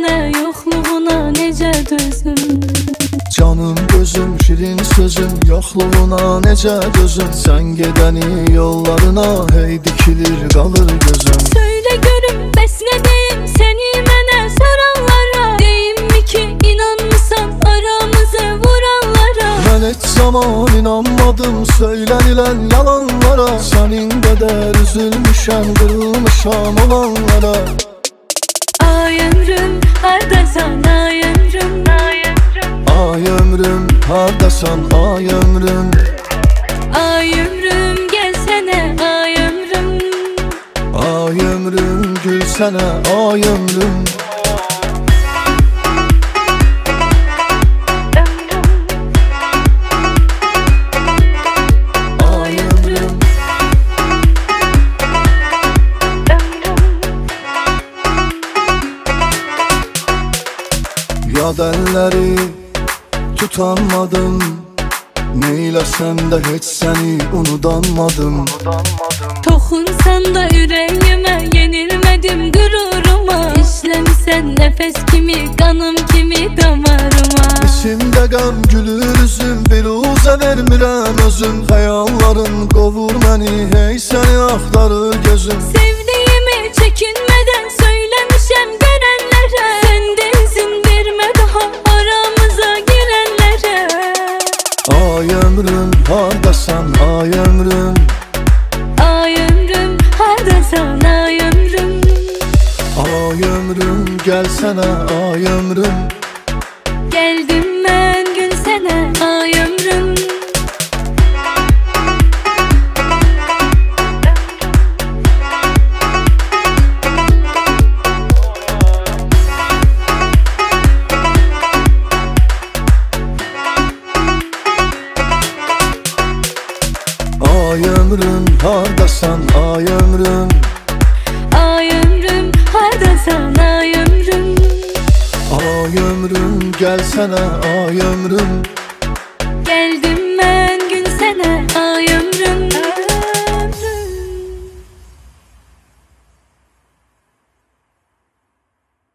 sənə yoxluğuna necə dözüm? Canım gözüm, şirin sözüm, yoxluğuna necə dözüm? Sən gedəni yollarına hey dikilir qalır gözüm. Söylə görüm, bəs nə deyim səni mənə soranlara? Deyimmi ki inanmısan aramızı vuranlara? Mən heç zaman inanmadım söylənilən yalanlara. Sənin qədər üzülmüşəm, qırılmışam olanlara. Ay ömrüm, hardasan ay ömrüm? Ay ömrüm, hardasan ay ömrüm? Ay ömrüm, gəlsənə ay ömrüm. Ay ömrüm, gülsənə ay ömrüm. Ay ömrüm. Yad əlləri tutanmadım, neyləsəm də heç səni unudanmadım. Toxunsan da ürəyimə, yenilmədim qüruruma. İşləmisən nəfəs kimi, qanım kimi damarıma. İçimdə qəm gülür üzüm, bir uzə vermirəm özüm. Xəyalların qovur məni, hey səni axtarır gözüm. Sevdiyimi çəkinmədən söyləmişəm görənlərə. Sən də izin vermə daha aramıza girənlərə. Ay ömrüm, hardasan ay ömrüm? Ay ömrüm, hardasan ay ömrüm? Ay ömrüm, gəlsənə ay ömrüm. Gəldim mən gün sənə ay ömrüm. Ay ömrüm, hardasan ay ömrüm? Ay ömrüm, hardasan ay ömrüm? Ay ömrüm, gəlsənə ay ömrüm. Gəldim mən gün sənə ay ömrüm.